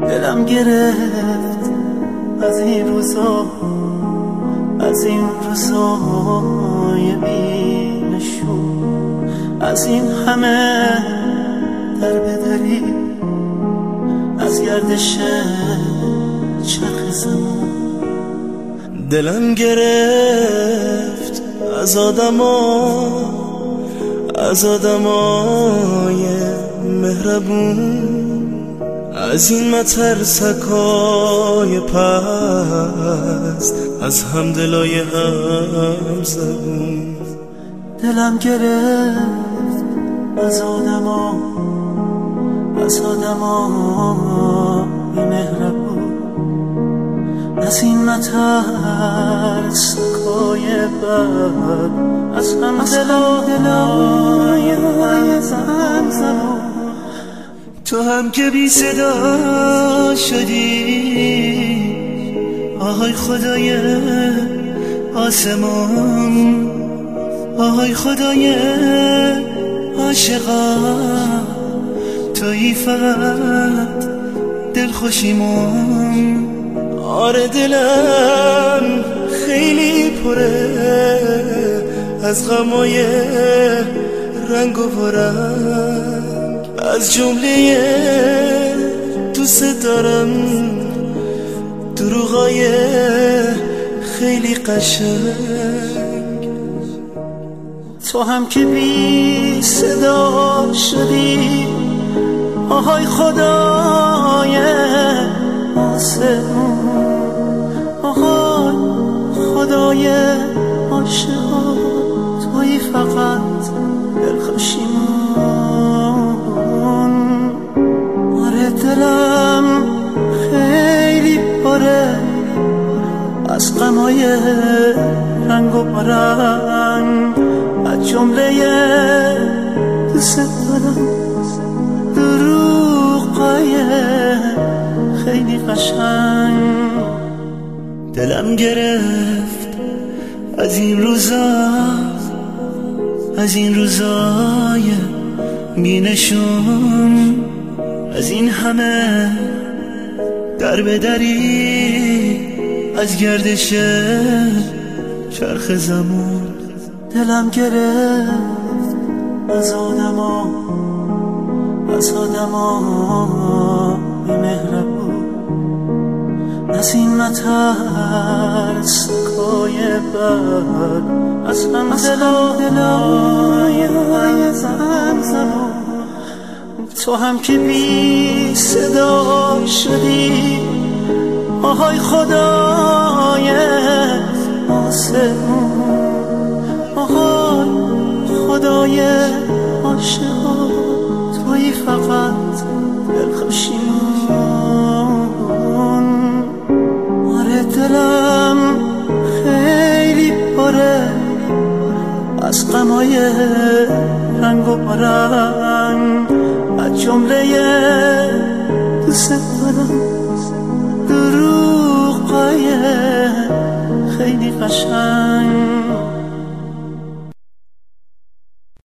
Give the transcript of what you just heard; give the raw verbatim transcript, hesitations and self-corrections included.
دلم گرفت از این روزا، از این روزای بی‌نشون، از این همه در بدری، از گردش چرخ زمان. دلم گرفت از آدما، از آدمای مهربون، از این مترسکای پست، از همدلای هم زبون. دلم گرفت از آدما، از آدمای مهربون، از این مترسکای بد، از همدلای هم زبون. تو هم که بی صدا شدی، آهای خدای آسمان، آهای خدای عاشقا، تویی فقط دلخوشیمون. آره دلم خیلی پره از غمای رنگ و رنگ، از جمله دوست دارم دروغای خیلی قشنگ. تو هم که بی صدا شدی، آهای خدای آسمون، آهای خدای عاشقا، تویی فقط دلخوشیمون. آره دلم خیلی پره از غمای رنگ و رنگ، از جمله دوست دارم دروغای خیلی قشنگ. دلم گرفت از این روزا، از این روزای بی‌نشون، از این همه در بدری، از گردش چرخ زمان. دلم گرفت از آدما، از آدما مهربون، از این مترسکای بد، از همدلای هم زبون. تو هم که بی صدا شدی، آهای خدای آسمون، آهای خدای عاشقا، تویی فقط دلخوشیمون. آره دلم خیلی پره از غمای رنگ و رنگ، از جمله دوست